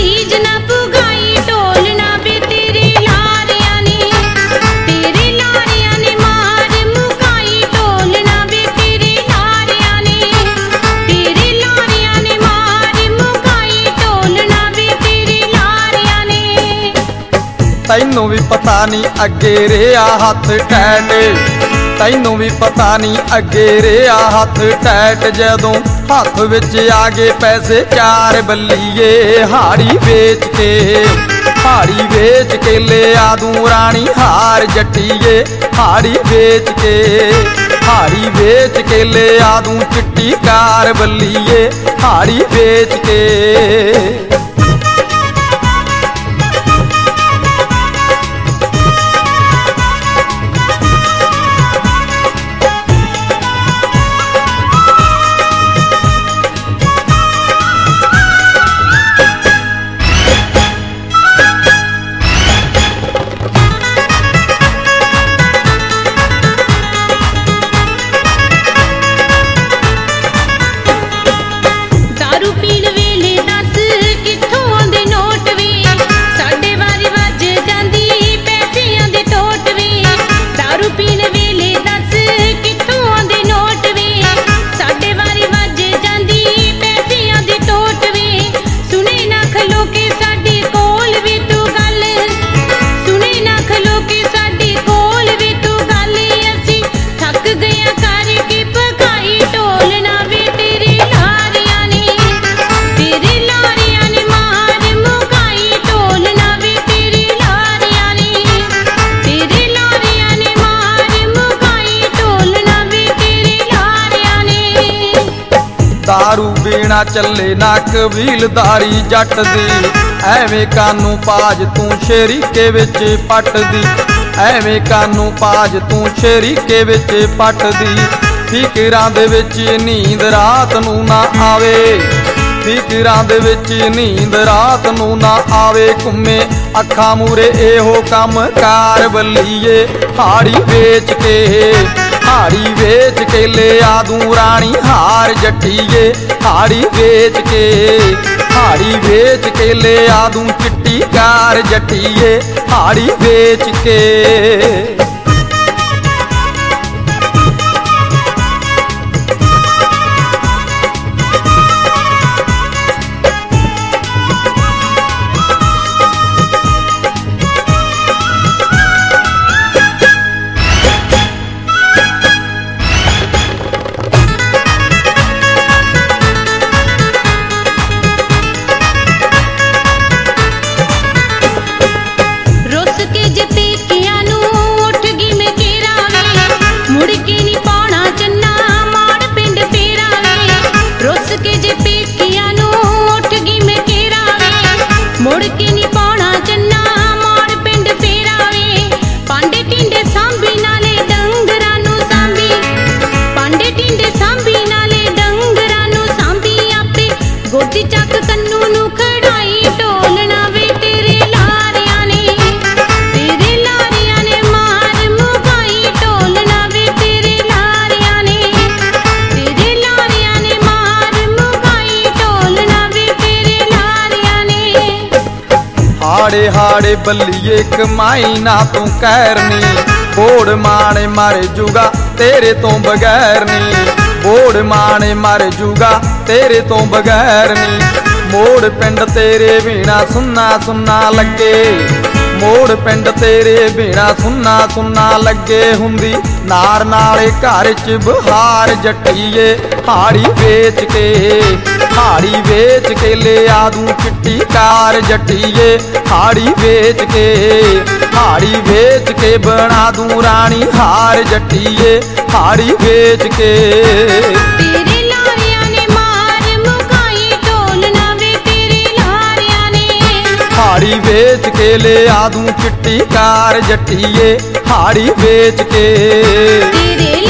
रीझ ना पुगाई ढोल ना वे तेरे लारिया ने मार मुकाई ढोल ना वे तेरे लारिया ने मार मुकाई ढोल ना वे तेरे लारिया ने। तैनू भी पता नहीं अगे रेहा हथ टैट, तैनू भी पता नहीं अगे रेहा हथ टैट, जदों हथ विच आ गए पैसे चार बल्लीए, हाड़ी वेच के ले आदूं रानी हार जट्टीए, हाड़ी वेच के ले आदूं चिट्टी कार बल्लीए, हाड़ी वेच के। दारू बीना चले ना कबीलदारी जट दी, एवें कानू पाज तू शरीके विच पटदी, एवें कानू पाज तू शरीके विच पटदी। फिकरां दे विच नींद रात नू ना आवे, फिकरां दे विच नींद रात नू ना आवे, घुमे अखां मूरे एहो कम कार बल्लीए, हाड़ी वेच के ले आदूं रानी हार जट्टीए, हाड़ी वेच के ले आदूं चिट्टी कार जट्टीए, हाड़ी वेच के। हाड़े हाड़े बल्लीए कमाई ना तू कहरनी, बोड़ माने मर जूगा तेरे तो बगैर नी, बोड़ माने मर जूगा तेरे तो बगैर नी। मोड़ पिंड तेरे बिना सुन्ना सुन्ना लगे, मोड़ पिंड तेरे बिना सुन्ना सुन्ना लगे, हुंदी नार नाले घर च बहार जट्टीए, हाड़ी वेच के ले आदूं चिट्टी कार जट्टीए, हाड़ी वेच के बना दूं रानी हार जट्टीए, हाड़ी वेच के। तेरे लारिया ने मार मुकाई ढोल ना वे तेरे लारिया ने, हाड़ी वेच के ले आदूं चिट्टी कार जट्टीए, हाड़ी वेच के।